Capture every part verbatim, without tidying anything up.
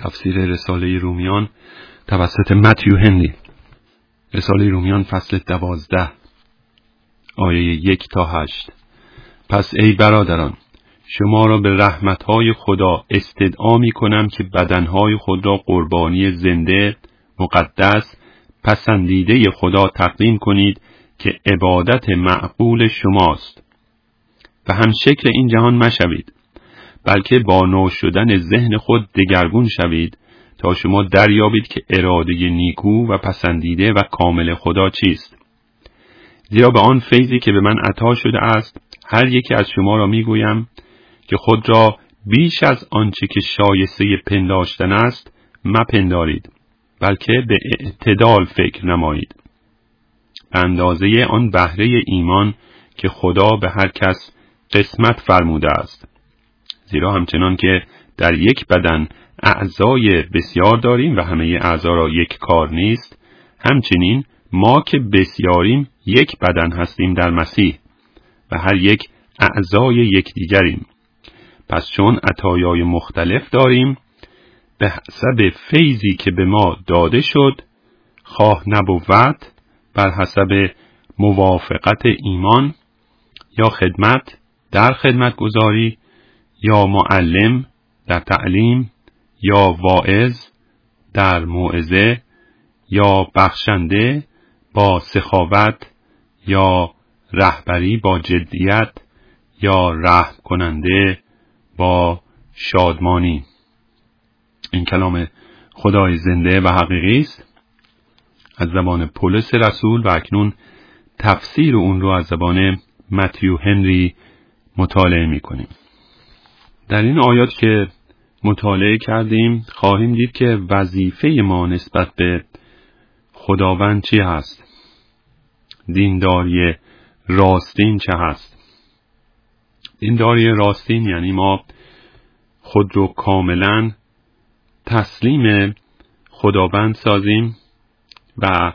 تفسیر رساله رومیان توسط متیو هنری. رساله رومیان فصل دوازده آیه یک تا هشت. پس ای برادران، شما را به رحمتهای خدا استدعا می کنم که بدنهای خود را قربانی زنده، مقدس، پسندیده خدا تقدیم کنید که عبادت معقول شماست. و هم شکل این جهان مشوید، بلکه با نو شدن ذهن خود دگرگون شوید تا شما دریابید که اراده نیکو و پسندیده و کامل خدا چیست. زیرا به آن فیضی که به من عطا شده است هر یکی از شما را میگویم که خود را بیش از آنچه که شایسته پنداشتن است مپندارید، بلکه به اعتدال فکر نمایید، به اندازه آن بهره ایمان که خدا به هر کس قسمت فرموده است. زیرا همچنان که در یک بدن اعضای بسیار داریم و همه اعضا را یک کار نیست، همچنین ما که بسیاریم یک بدن هستیم در مسیح و هر یک اعضای یکدیگریم. پس چون عطایای مختلف داریم، به حسب فیضی که به ما داده شد، خواه نبوت بر حسب موافقت ایمان، یا خدمت در خدمت گذاری، یا معلم در تعلیم، یا واعظ در موعظه، یا بخشنده با سخاوت، یا رهبری با جدیت، یا رحم کننده با شادمانی. این کلام خدای زنده و حقیقی است از زبان پولس رسول و اکنون تفسیر اون رو از زبان متیو هنری مطالعه می‌کنیم. در این آیات که مطالعه کردیم خواهیم دید که وظیفه ما نسبت به خداوند چی هست؟ دینداری راستین چه هست؟ دینداری راستین یعنی ما خود رو کاملا تسلیم خداوند سازیم و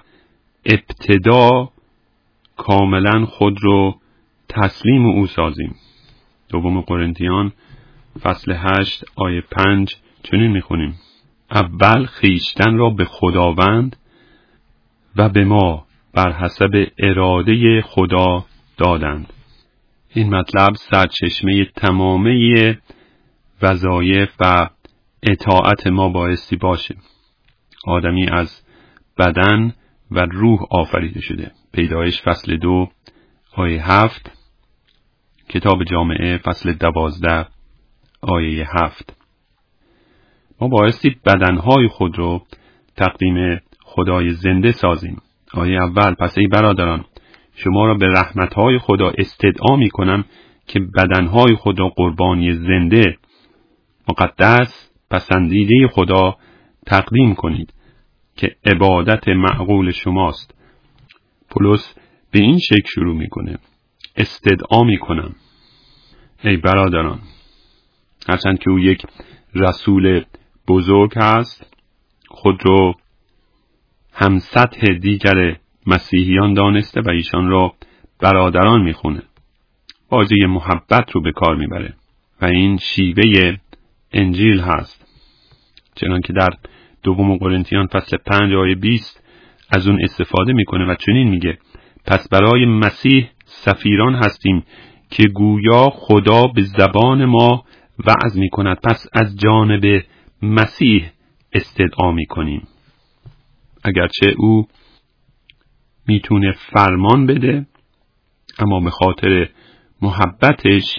ابتدا کاملا خود رو تسلیم او سازیم. دوم قرنتیان فصل هشت آیه پنج چنین میخونیم: اول خیشتن را به خداوند و به ما بر حسب اراده خدا دادند. این مطلب سرچشمه تمامی وظایف و اطاعت ما بایستی باشه. آدمی از بدن و روح آفریده شده. پیدایش فصل دو آیه هفت، کتاب جامعه فصل دوازده آیه هفت. ما بایستی بدنهای خود رو تقدیم خدای زنده سازیم. آیه اول: پس ای برادران، شما را به رحمتهای خدا استدعا می کنم که بدنهای خود را قربانی زنده، مقدس، پسندیده خدا تقدیم کنید که عبادت معقول شماست. پولس به این شکل شروع میکنه: استدعا میکنم ای برادران. هرچند که او یک رسول بزرگ هست، خود رو هم سطح دیگر مسیحیان دانسته و ایشان را برادران میخونه. واژه محبت رو به کار میبره و این شیوه انجیل هست. چنانکه در دوم قرنتیان فصل پنج آیه بیست از اون استفاده میکنه و چنین میگه: پس برای مسیح سفیران هستیم که گویا خدا به زبان ما وعظ میکند، پس از جانب مسیح استدعا میکنیم. اگرچه او میتونه فرمان بده، اما به خاطر محبتش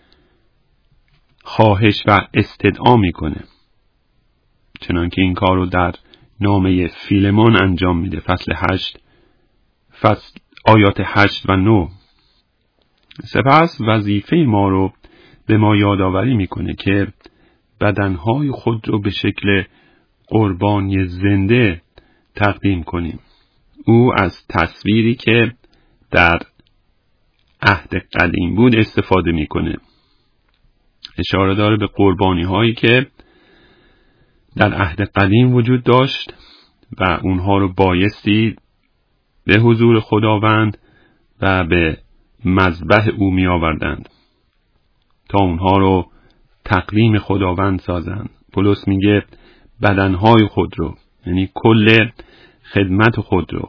خواهش و استدعا میکنه. چنانکه این کار رو در نامه فیلمون انجام میده، فصل هشت فصل آیات هشت و نه. سپس وظیفه ما رو به ما یادآوری میکنه که بدنهای خود رو به شکل قربانی زنده تقدیم کنیم. او از تصویری که در عهد قدیم بود استفاده میکنه. اشاره داره به قربانی هایی که در عهد قدیم وجود داشت و اونها رو بایستی به حضور خداوند و به مذبح او می آوردند تا اونها رو تقدیم خداوند سازند. پولس میگه بدنهای خود رو، یعنی کل خدمت خود رو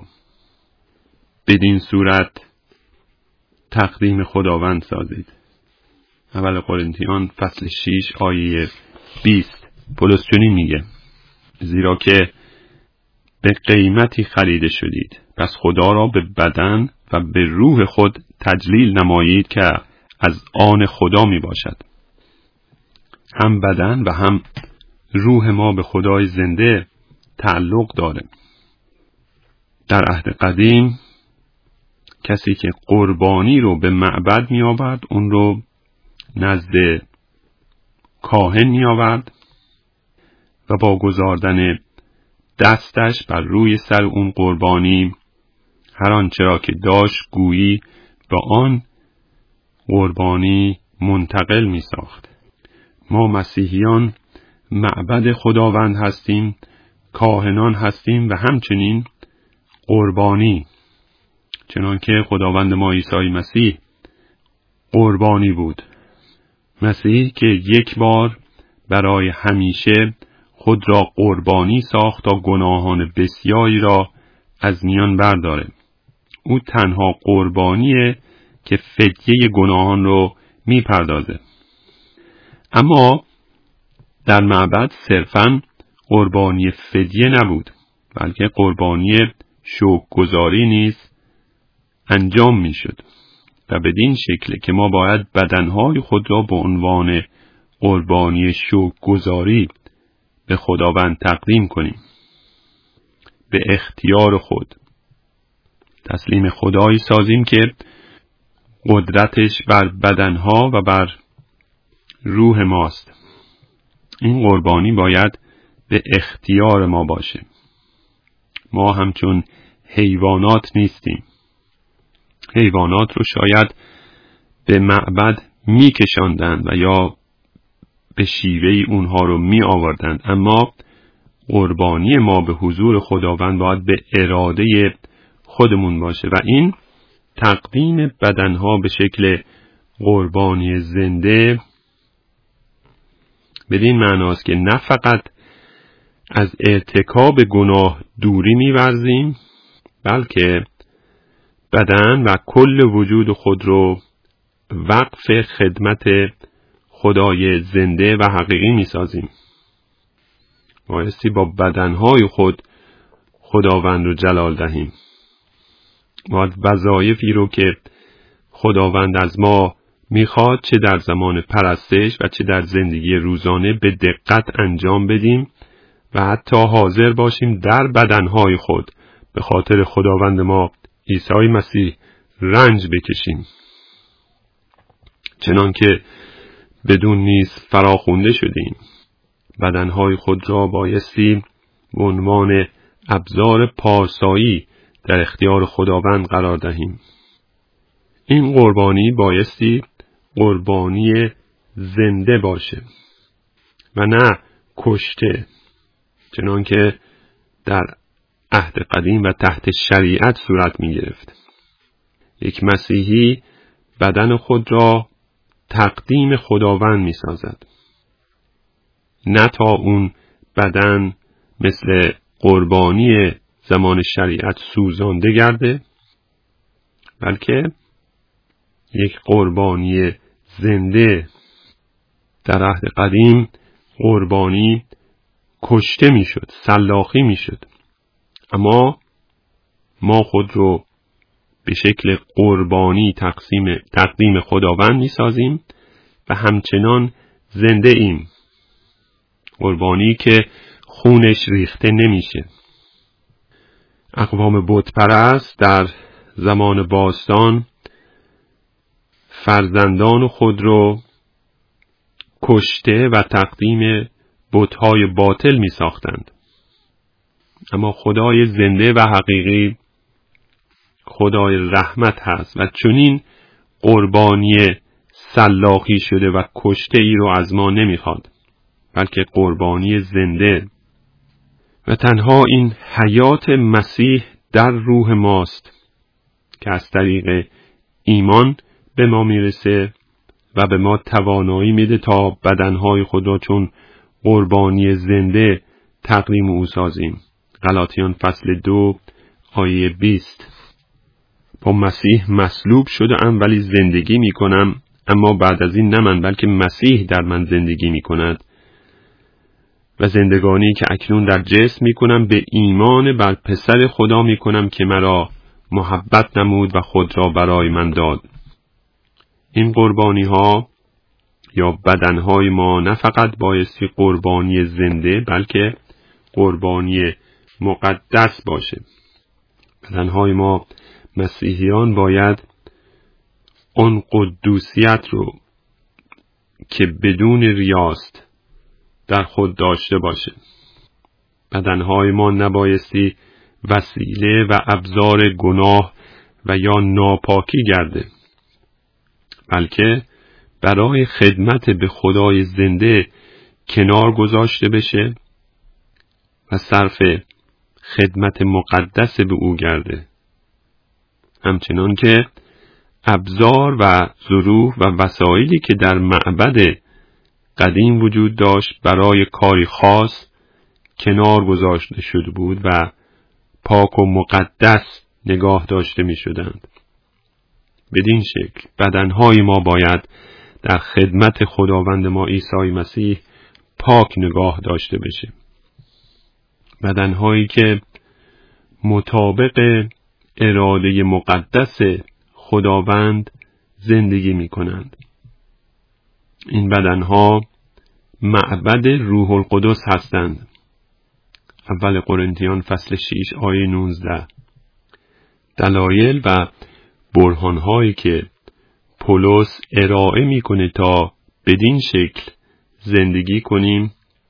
بدین صورت تقدیم خداوند سازید. اول قرنتیان فصل شش آیه بیست پولس چنین میگه: زیرا که به قیمتی خریده شدید، پس خدا را به بدن و به روح خود تجلیل نمایید که از آن خدا می باشد. هم بدن و هم روح ما به خدای زنده تعلق داره. در عهد قدیم کسی که قربانی رو به معبد می آورد، اون رو نزد کاهن می آورد و با گذاردن دستش بر روی سر اون قربانی هر آنچه را که داشت گویی با آن قربانی منتقل می ساخت. ما مسیحیان معبد خداوند هستیم، کاهنان هستیم و همچنین قربانی، چنانکه خداوند ما عیسی مسیح قربانی بود. مسیح که یک بار برای همیشه خود را قربانی ساخت تا گناهان بسیاری را از میان برداره. او تنها قربانیه که فدیه گناهان رو میپردازه. اما در معبد صرفاً قربانی فدیه نبود، بلکه قربانی شکرگزاری نیز انجام میشد و بدین شکل که ما باید بدنهای خود را به عنوان قربانی شکرگزاری به خداوند تقدیم کنیم. به اختیار خود تسلیم خدایی سازیم که قدرتش بر بدنها و بر روح ماست. این قربانی باید به اختیار ما باشه. ما همچون حیوانات نیستیم. حیوانات رو شاید به معبد می کشاندند و یا به شیوهی اونها رو می آوردند، اما قربانی ما به حضور خداوند باید به اراده خودمون باشه و این تقدیم بدنها به شکل قربانی زنده بدین معناست که نه فقط از ارتکاب گناه دوری می‌ورزیم، بلکه بدن و کل وجود خود رو وقف خدمت خدای زنده و حقیقی می‌سازیم. بایستی با بدنهای خود خداوند رو جلال دهیم. باید وظایفی رو که خداوند از ما میخواد چه در زمان پرستش و چه در زندگی روزانه به دقت انجام بدیم و حتی حاضر باشیم در بدنهای خود به خاطر خداوند ما عیسی مسیح رنج بکشیم، چنان که بدون نیز فراخوانده شدیم. بدنهای خود را بایستی به عنوان ابزار پارسایی در اختیار خداوند قرار دهیم. این قربانی بایستی قربانی زنده باشه و نه کشته، چنان که در عهد قدیم و تحت شریعت صورت می گرفت. یک مسیحی بدن خود را تقدیم خداوند می سازد، نه تا اون بدن مثل قربانی زمان شریعت سوزانده گرده، بلکه یک قربانی زنده. در عهد قدیم قربانی کشته می شد، سلاخی می شد، اما ما خود رو به شکل قربانی تقسیم تقدیم خداوند می سازیم و همچنان زنده ایم. قربانی که خونش ریخته نمیشه. اقوام بت پرست در زمان باستان فرزندان خود رو کشته و تقدیم بت‌های باطل می ساختند، اما خدای زنده و حقیقی خدای رحمت هست و چنین قربانی سلاخی شده و کشته ای رو از ما نمیخواد، بلکه قربانی زنده. و تنها این حیات مسیح در روح ماست که از طریق ایمان به ما میرسه و به ما توانایی میده تا بدنهای خود را چون قربانی زنده تقدیم او سازیم. غلاطیان فصل دو آیه بیست. با مسیح مصلوب شدم ولی زندگی می کنم، اما بعد از این نه من بلکه مسیح در من زندگی می کند و زندگانی که اکنون در جسم می کنم به ایمان بر پسر خدا می کنم که مرا محبت نمود و خود را برای من داد. این قربانی ها یا بدن های ما نه فقط بایستی قربانی زنده بلکه قربانی مقدس باشه. بدن های ما مسیحیان باید اون قدوسیت رو که بدون ریاست در خود داشته باشه. بدنهای ما نبایستی وسیله و ابزار گناه و یا ناپاکی گرده، بلکه برای خدمت به خدای زنده کنار گذاشته بشه و صرف خدمت مقدس به او گرده. همچنان که ابزار و ظروف و وسایلی که در معبد قدیم وجود داشت برای کاری خاص کنار گذاشته شده بود و پاک و مقدس نگاه داشته می شدند. بدین شکل بدنهای ما باید در خدمت خداوند ما عیسی مسیح پاک نگاه داشته بشه. بدنهایی که مطابق اراده مقدس خداوند زندگی می کنند. این بدنها معبد روح القدس هستند. اول قرنتیان فصل شش آیه نوزده. دلایل و برهانهایی که پولس ارائه میکنه تا بدین شکل زندگی کنیم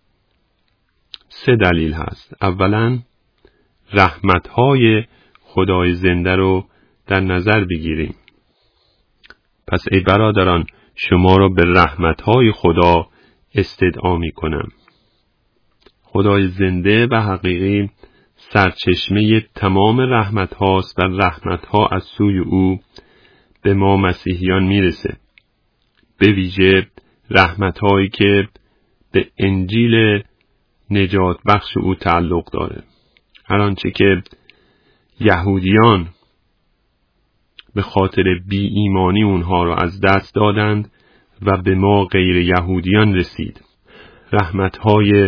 سه دلیل هست. اولا رحمتهای خدای زنده رو در نظر بگیریم. پس ای برادران شما را به رحمتهای خدا استدعا میکنم. خدای زنده و حقیقی سرچشمه تمام رحمت هاست و رحمت ها از سوی او به ما مسیحیان میرسه. به ویژه رحمت هایی که به انجیل نجات بخش او تعلق داره. هر آنچه که یهودیان به خاطر بی ایمانی اونها را از دست دادند و به ما غیر یهودیان رسید. رحمت های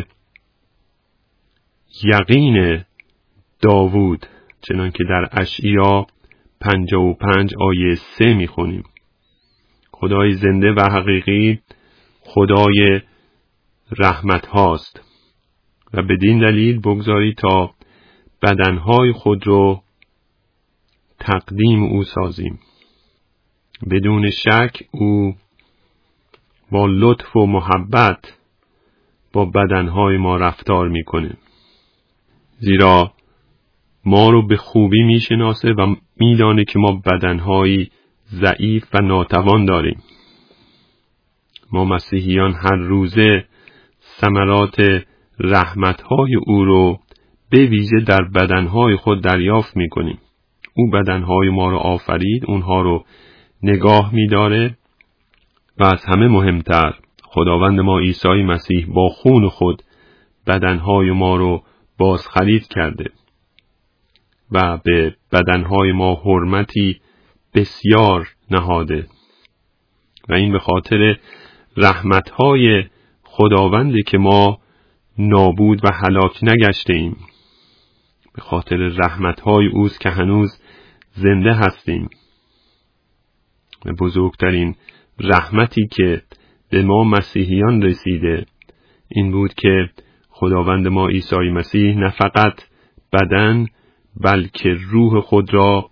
یقین داوود چنان که در اشعیا پنجاه و پنج آیه سه میخونیم. خدای زنده و حقیقی خدای رحمت هاست و بدین دلیل بگذاری تا بدنهای خود رو تقدیم او سازیم. بدون شک او با لطف و محبت با بدنهای ما رفتار میکنه، زیرا ما رو به خوبی میشناسه و میدانه که ما بدنهایی ضعیف و ناتوان داریم. ما مسیحیان هر روزه ثمرات رحمتهای او رو به ویژه در بدنهای خود دریافت میکنیم. او بدنهای ما رو آفرید، اونها رو نگاه میداره و از همه مهمتر خداوند ما عیسی مسیح با خون خود بدنهای ما رو بازخرید کرده و به بدنهای ما حرمتی بسیار نهاده و این به خاطر رحمتهای خداوندی که ما نابود و هلاک نگشته ایم. به خاطر رحمتهای اوست که هنوز زنده هستیم. و بزرگترین رحمتی که به ما مسیحیان رسیده این بود که خداوند ما عیسی مسیح نه فقط بدن بلکه روح خود را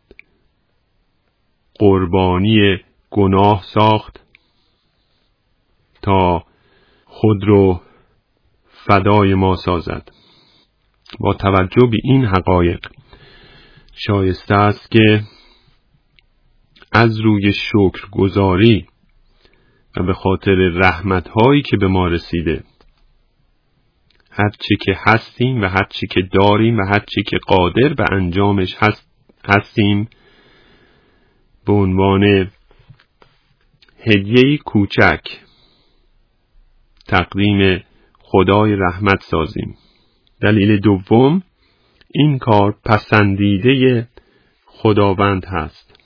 قربانی گناه ساخت تا خود رو فدای ما سازد. با توجه به این حقایق شایسته است که از روی شکرگزاری و به خاطر رحمت‌هایی که به ما رسیده هر چی که هستیم و هر چی که داریم و هر چی که قادر به انجامش هست هستیم به عنوان هدیه‌ای کوچک تقدیم خدای رحمت سازیم. دلیل دوم، این کار پسندیده خداوند هست.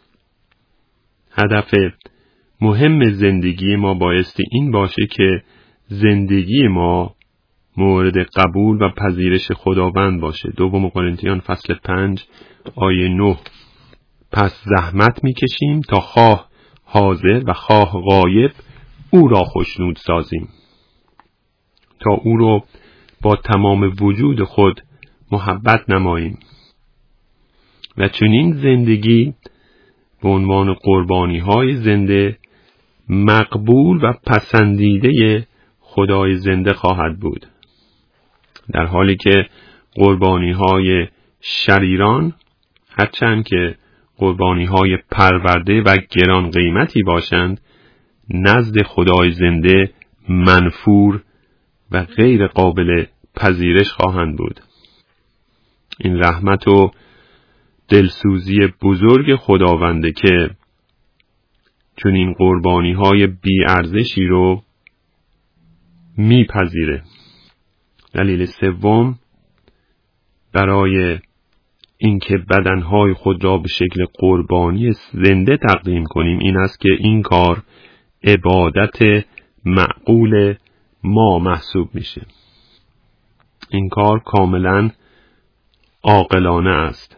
هدف مهم زندگی ما بایستی این باشه که زندگی ما مورد قبول و پذیرش خداوند باشه. دوم قرنتیان فصل پنج آیه نه. پس زحمت میکشیم تا خواه حاضر و خواه غایب او را خوشنود سازیم، تا او رو با تمام وجود خود محبت نماییم و چنین زندگی به عنوان قربانی های زنده مقبول و پسندیده خدای زنده خواهد بود، در حالی که قربانی های شریران هرچند که قربانی های پرورده و گران قیمتی باشند نزد خدای زنده منفور و غیر قابل پذیرش خواهند بود. این رحمت و دلسوزی بزرگ خداونده که چون این قربانی های بی ارزشی رو میپذیره. دلیل سوم، برای اینکه بدنهای خود را به شکل قربانی زنده تقدیم کنیم این است که این کار عبادت معقول ما محسوب میشه. این کار کاملا عاقلانه است.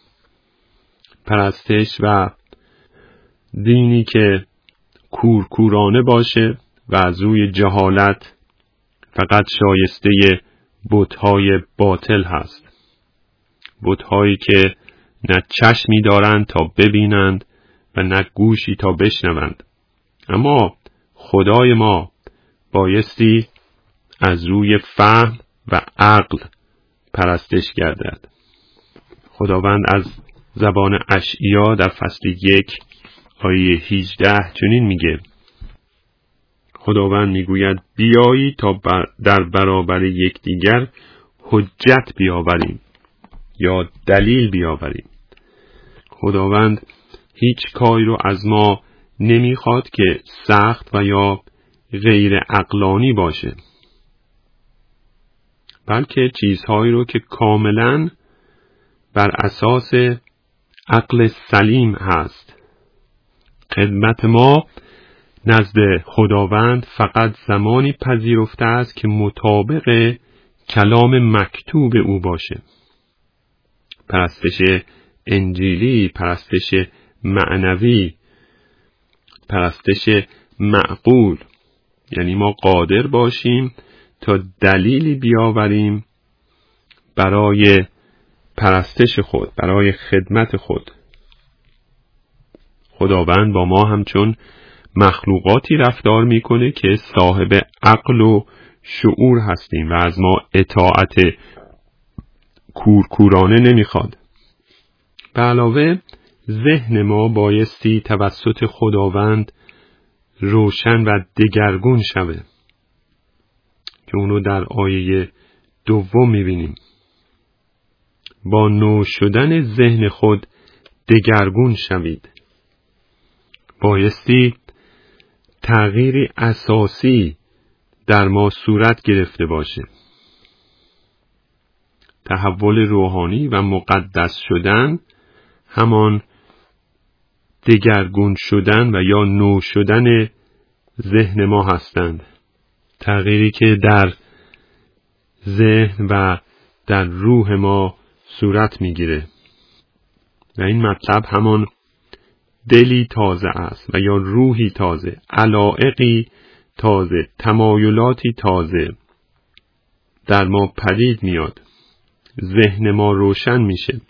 پرستش و دینی که کورکورانه باشه و از روی جهالت فقط شایسته بت‌های باطل هست. بت‌هایی که نه چشمی دارند تا ببینند و نه گوشی تا بشنوند. اما خدای ما بایستی از روی فهم و عقل پرستش گردد. خداوند از زبان اشعیا در فصل یک آیه هجده چنین میگه: خداوند میگوید بیایی تا بر در برابر یکدیگر حجت بیاوریم یا دلیل بیاوریم. خداوند هیچ کاری رو از ما نمیخواد که سخت و یا غیر عقلانی باشه، بلکه چیزهایی رو که کاملا بر اساس عقل سلیم هست. خدمت ما نزد خداوند فقط زمانی پذیرفته است که مطابق کلام مکتوب او باشه. پرستش انجیلی، پرستش معنوی، پرستش معقول، یعنی ما قادر باشیم تا دلیلی بیاوریم برای پرستش خود، برای خدمت خود. خداوند با ما همچون مخلوقاتی رفتار میکنه که صاحب عقل و شعور هستیم و از ما اطاعت کورکورانه نمیخواد. به علاوه ذهن ما بایستی توسط خداوند روشن و دگرگون شوه که اونو در آیه دوم میبینیم. با نو شدن ذهن خود دگرگون شوید. بایستی تغییری اساسی در ما صورت گرفته باشه. تحول روحانی و مقدس شدن همان دگرگون شدن و یا نو شدن ذهن ما هستند. تغییری که در ذهن و در روح ما صورت میگیره و این مطلب همان دلی تازه است و یا روحی تازه، علایقی تازه، تمایلاتی تازه در ما پدید میاد. ذهن ما روشن میشه،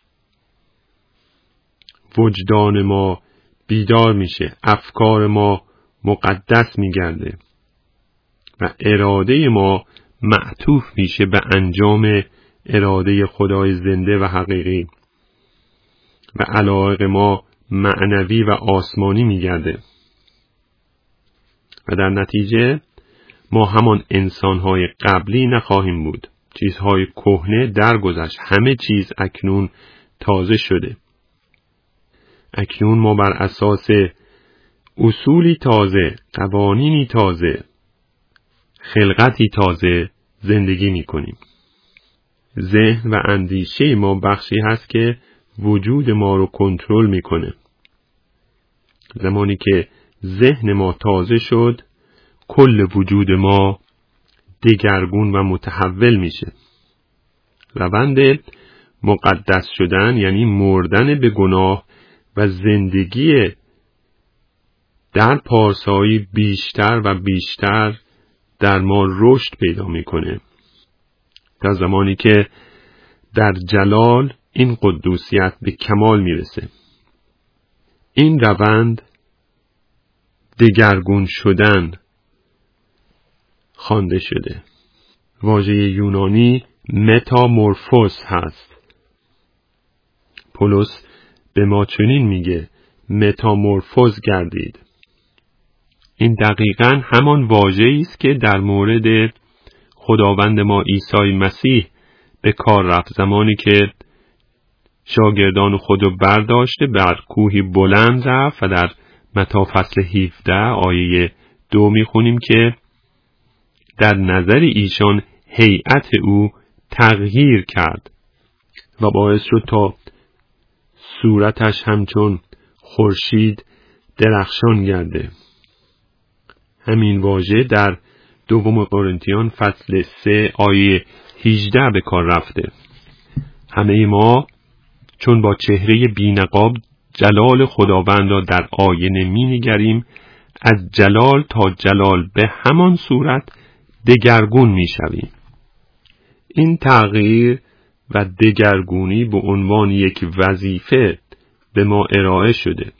وجدان ما بیدار میشه، افکار ما مقدس میگرده و اراده ما معطوف میشه به انجام اراده خدای زنده و حقیقی و علایق ما معنوی و آسمانی میگرده و در نتیجه ما همان انسانهای قبلی نخواهیم بود. چیزهای کهنه درگذشت، همه چیز اکنون تازه شده. اکنون ما بر اساس اصولی تازه، قوانینی تازه، خلقتی تازه زندگی می کنیم. ذهن و اندیشه ما بخشی هست که وجود ما رو کنترل میکنه. زمانی که ذهن ما تازه شد، کل وجود ما دگرگون و متحول میشه. روند مقدس شدن یعنی مردن به گناه و زندگی در پارسایی بیشتر و بیشتر در ما رشد پیدا میکنه تا زمانی که در جلال این قدوسیت به کمال میرسه. این روند دگرگون شدن خوانده شده. واژه یونانی متامورفوس هست. پولس به ما چنین میگه متامورفوز گردید. این دقیقاً همان واژه‌ای است که در مورد خداوند ما عیسی مسیح به کار رفت زمانی که شاگردان خودو برداشته بر کوهی بلند رفت و در متی فصل هفده آیه دو میخونیم که در نظر ایشان هیئت او تغییر کرد و باعث شد تا صورتش همچون خورشید درخشان گرده. همین واژه در دوم قرنتیان فصل سه آیه هجده به کار رفته. همه ما چون با چهره بی‌نقاب جلال خداوند را در آینه می‌نگریم، از جلال تا جلال به همان صورت دگرگون می‌شویم. این تغییر و دگرگونی به عنوان یک وظیفه به ما ارائه شده.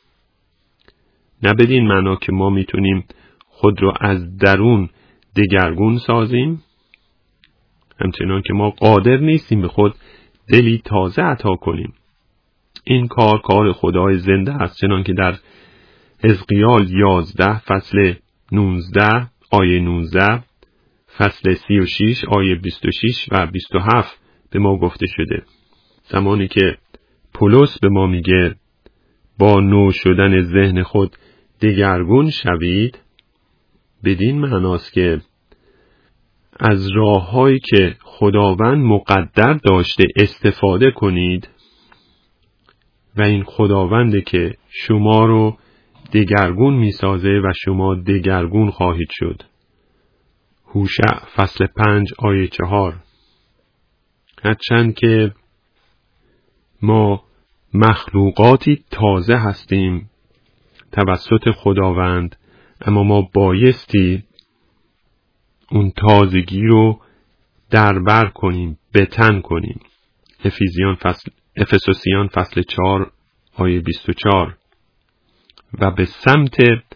نه بدین معنا که ما میتونیم خود را از درون دگرگون سازیم، همچنان که ما قادر نیستیم به خود دلی تازه عطا کنیم. این کار کار خدای زنده است، چنان که در حزقیال یازده فصل نوزده آیه نوزده، فصل سی و شش آیه بیست و شش و بیست و هفت به ما گفته شده. زمانی که پولس به ما میگه با نو شدن ذهن خود دگرگون شوید، بدین معناست که از راه‌هایی که خداوند مقدر داشته استفاده کنید و این خداونده که شما رو دگرگون میسازه و شما دگرگون خواهید شد. هوشع فصل پنج آیه چهار. هرچند که ما مخلوقاتی تازه هستیم توسط خداوند، اما ما بایستی اون تازگی رو دربر کنیم، بتن کنیم. افیزیان فصل افسوسیان فصل چهار آیه بیست و چهار. و به سمت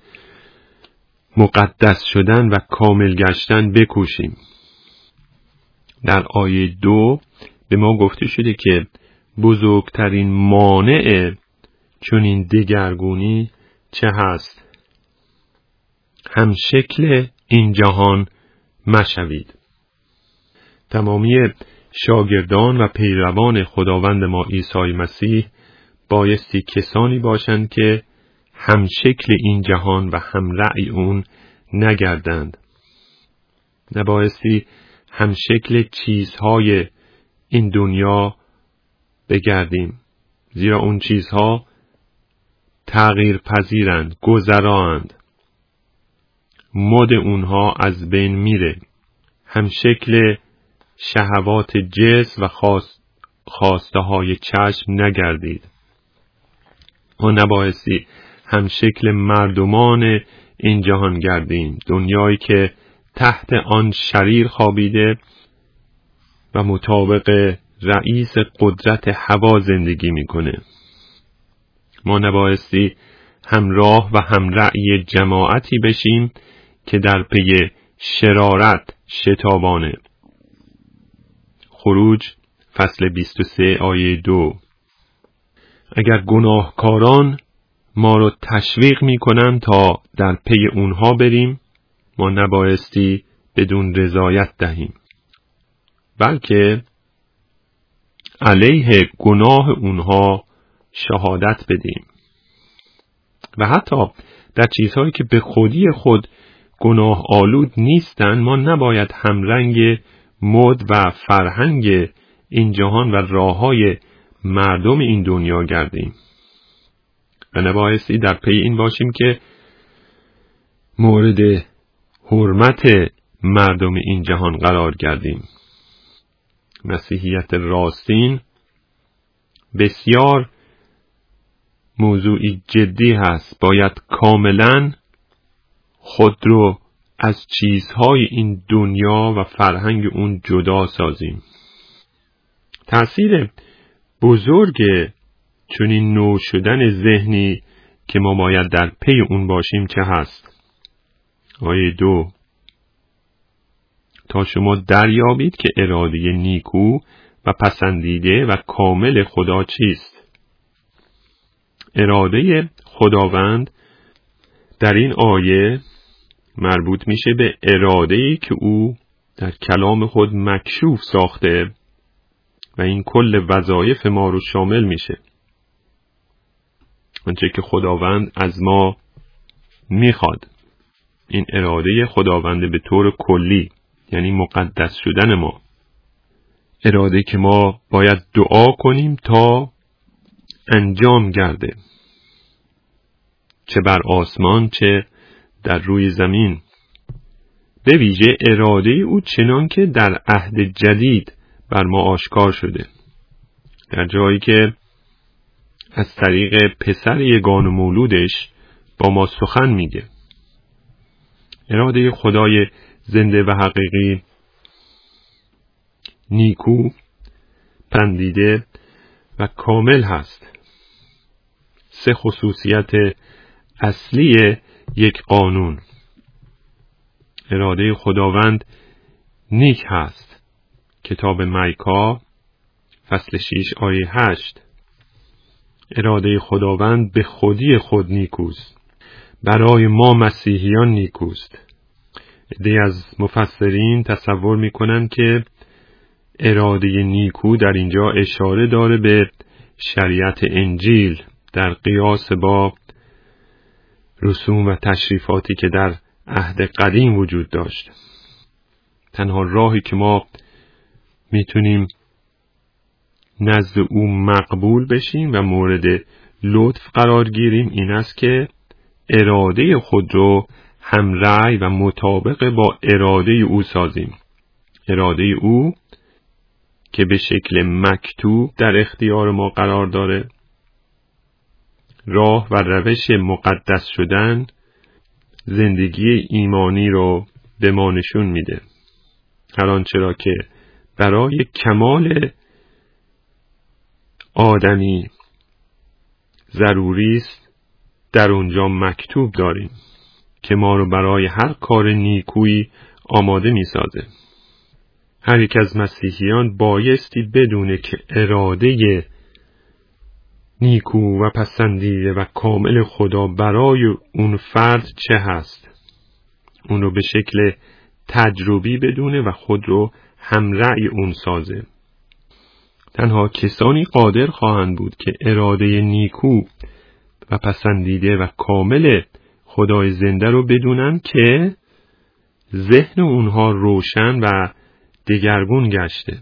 مقدس شدن و کامل گشتن بکوشیم. در آیه دو به ما گفته شده که بزرگترین مانع چون این دگرگونی چه هست؟ هم شکل این جهان مشوید. تمامی شاگردان و پیروان خداوند ما عیسی مسیح بایستی کسانی باشند که هم شکل این جهان و هم رأی اون نگردند. نبایستی هم شکل چیزهای این دنیا بگردیم، زیرا اون چیزها تغییر پذیرند، گذراند. مد اونها از بین میره. هم شکل شهوات جسم و خواست خواسته های چشم نگردید. ما نبایستی هم شکل مردمان این جهان گردیم، دنیایی که تحت آن شریر خوابیده و مطابق رئیس قدرت هوا زندگی میکنه. ما نبایستی همراه و هم رأی جماعتی بشیم که در پی شرارت شتابانه. خروج فصل بیست و سه آیه دو. اگر گناهکاران ما رو تشویق میکنن تا در پی اونها بریم، ما نبایستی بدون رضایت دهیم، بلکه علیه گناه اونها شهادت بدیم. و حتی در چیزهایی که به خودی خود گناه آلود نیستن، ما نباید همرنگ مد و فرهنگ این جهان و راههای مردم این دنیا گردیم و نبایستی در پی این باشیم که مورد حرمت مردم این جهان قرار گردیم. مسیحیت راستین بسیار موضوعی جدی هست. باید کاملا خود رو از چیزهای این دنیا و فرهنگ اون جدا سازیم. تأثیر بزرگ چنین نو شدن ذهنی که ما باید در پی اون باشیم چه هست؟ آیه دو: تا شما دریابید که اراده نیکو و پسندیده و کامل خدا چیست. اراده خداوند در این آیه مربوط میشه به اراده‌ای که او در کلام خود مکشوف ساخته و این کل وظایف ما رو شامل میشه. آنچه که خداوند از ما میخواد، این اراده خداوند به طور کلی، یعنی مقدس شدن ما، اراده که ما باید دعا کنیم تا انجام گرده، چه بر آسمان چه در روی زمین. به ویژه اراده او چنان که در عهد جدید بر ما آشکار شده، در جایی که از طریق پسر یگان مولودش با ما سخن میگه. اراده خدای زنده و حقیقی نیکو، پندیده و کامل هست. سه خصوصیت اصلی یک قانون. اراده خداوند نیک هست. کتاب میکا فصل شش آیه هشت. اراده خداوند به خودی خود نیکوست. برای ما مسیحیان نیکوست. عده‌ای از مفسرین تصور میکنن که اراده نیکو در اینجا اشاره داره به شریعت انجیل در قیاس با رسوم و تشریفاتی که در عهد قدیم وجود داشت. تنها راهی که ما میتونیم نزد او مقبول بشیم و مورد لطف قرار گیریم این است که اراده خود رو همرأی و مطابق با اراده او سازیم. اراده او که به شکل مکتوب در اختیار ما قرار داره، راه و روش مقدس شدن، زندگی ایمانی رو به ما نشون میده. هر آنچه را که برای کمال آدمی ضروری است در اونجا مکتوب داریم که ما رو برای هر کار نیکویی آماده میسازه. هر یک از مسیحیان بایستی بدونه که اراده نیکو و پسندیده و کامل خدا برای اون فرد چه هست. اون رو به شکل تجربی بدونه و خود رو همرأی اون سازه. تنها کسانی قادر خواهند بود که اراده نیکو و پسندیده و کامل خدای زنده رو بدونن که ذهن اونها روشن و دگرگون گشته.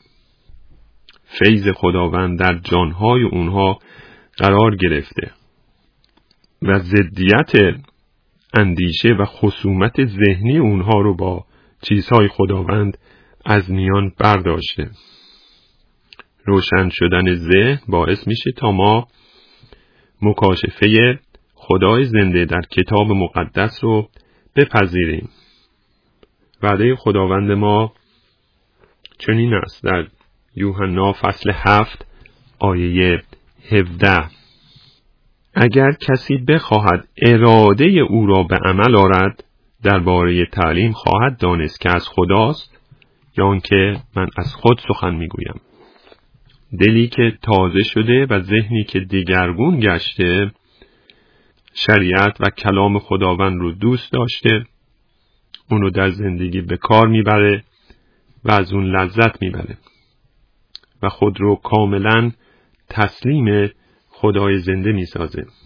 فیض خداوند در جانهای اونها قرار گرفته و ضدیت اندیشه و خصومت ذهنی اونها رو با چیزهای خداوند از میان برداشته. روشن شدن ذهن باعث میشه تا ما مکاشفه خدای زنده در کتاب مقدس رو بپذیریم. وعده خداوند ما چنین است در یوحنا فصل هفت آیه هفده: اگر کسی بخواهد اراده او را به عمل آورد، درباره تعلیم خواهد دانست که از خداست یا آنکه من از خود سخن میگویم. دلی که تازه شده و ذهنی که دگرگون گشته شریعت و کلام خداوند رو دوست داشته، اون رو در زندگی به کار میبره و از اون لذت میبره و خود رو کاملا تسلیم خدای زنده میسازه.